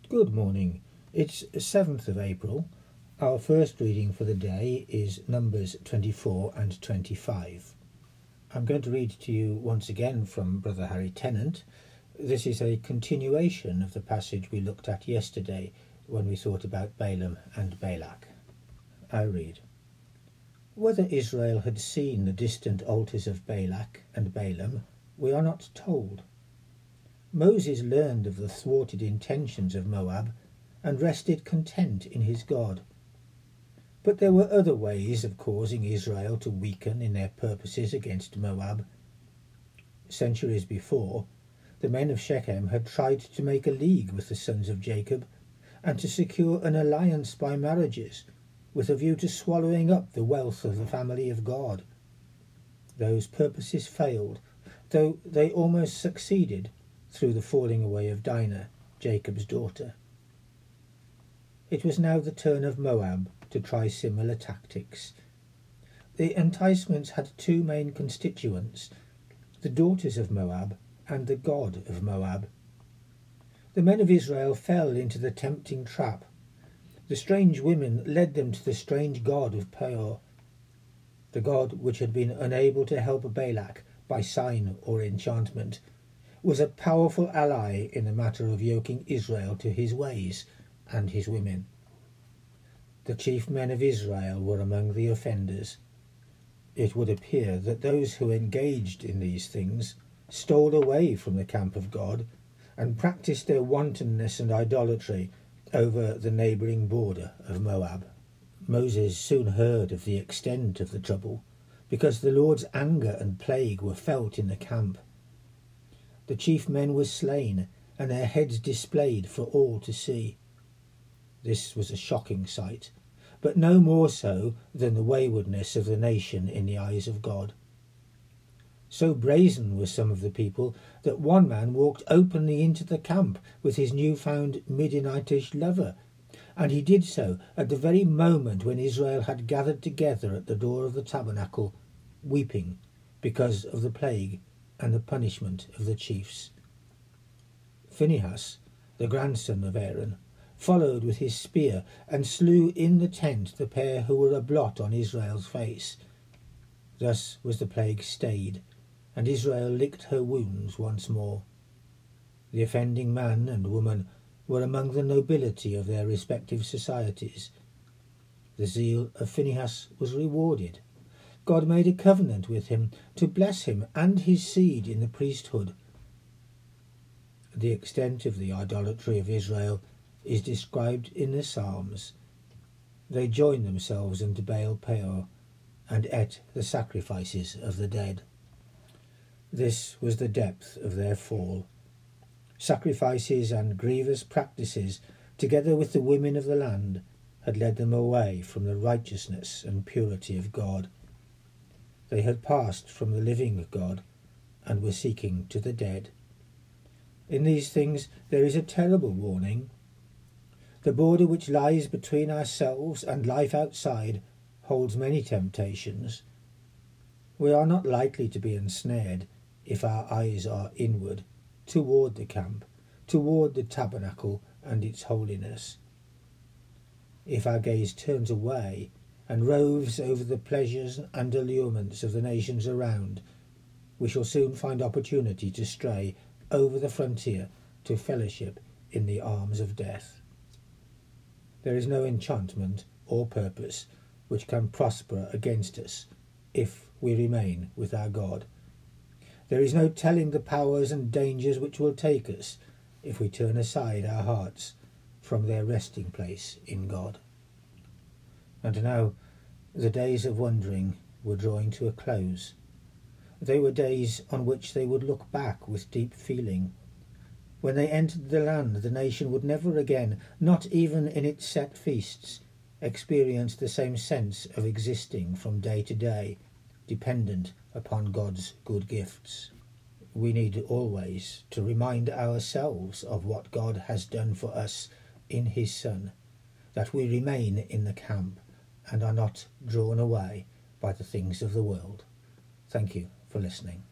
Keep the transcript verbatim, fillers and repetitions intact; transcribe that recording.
Good morning. It's seventh of April. Our first reading for the day is Numbers twenty-four and twenty-five. I'm going to read to you once again from Brother Harry Tennant. This is a continuation of the passage we looked at yesterday when we thought about Balaam and Balak. I read. Whether Israel had seen the distant altars of Balak and Balaam, we are not told. Moses learned of the thwarted intentions of Moab and rested content in his God. But there were other ways of causing Israel to weaken in their purposes against Moab. Centuries before, the men of Shechem had tried to make a league with the sons of Jacob and to secure an alliance by marriages with a view to swallowing up the wealth of the family of God. Those purposes failed, though they almost succeeded through the falling away of Dinah, Jacob's daughter. It was now the turn of Moab to try similar tactics. The enticements had two main constituents, the daughters of Moab and the god of Moab. The men of Israel fell into the tempting trap. The strange women led them to the strange god of Peor, the god which had been unable to help Balak by sign or enchantment, was a powerful ally in the matter of yoking Israel to his ways and his women. The chief men of Israel were among the offenders. It would appear that those who engaged in these things stole away from the camp of God and practised their wantonness and idolatry over the neighbouring border of Moab. Moses soon heard of the extent of the trouble, because the Lord's anger and plague were felt in the camp. The chief men were slain, and their heads displayed for all to see. This was a shocking sight, but no more so than the waywardness of the nation in the eyes of God. So brazen were some of the people that one man walked openly into the camp with his new-found Midianitish lover, and he did so at the very moment when Israel had gathered together at the door of the tabernacle, weeping because of the plague and the punishment of the chiefs. Phinehas, the grandson of Aaron, followed with his spear and slew in the tent the pair who were a blot on Israel's face. Thus was the plague stayed, and Israel licked her wounds once more. The offending man and woman were among the nobility of their respective societies. The zeal of Phinehas was rewarded. God made a covenant with him to bless him and his seed in the priesthood. The extent of the idolatry of Israel is described in the Psalms. They joined themselves unto Baal Peor and ate the sacrifices of the dead. This was the depth of their fall. Sacrifices and grievous practices, together with the women of the land, had led them away from the righteousness and purity of God. They had passed from the living God and were seeking to the dead. In these things there is a terrible warning. The border which lies between ourselves and life outside holds many temptations. We are not likely to be ensnared if our eyes are inward, toward the camp, toward the tabernacle and its holiness. If our gaze turns away and roves over the pleasures and allurements of the nations around, we shall soon find opportunity to stray over the frontier to fellowship in the arms of death. There is no enchantment or purpose which can prosper against us if we remain with our God. There is no telling the powers and dangers which will take us if we turn aside our hearts from their resting place in God. And now the days of wandering were drawing to a close. They were days on which they would look back with deep feeling. When they entered the land, the nation would never again, not even in its set feasts, experience the same sense of existing from day to day, dependent upon God's good gifts. We need always to remind ourselves of what God has done for us in his Son, that we remain in the camp and are not drawn away by the things of the world. Thank you for listening.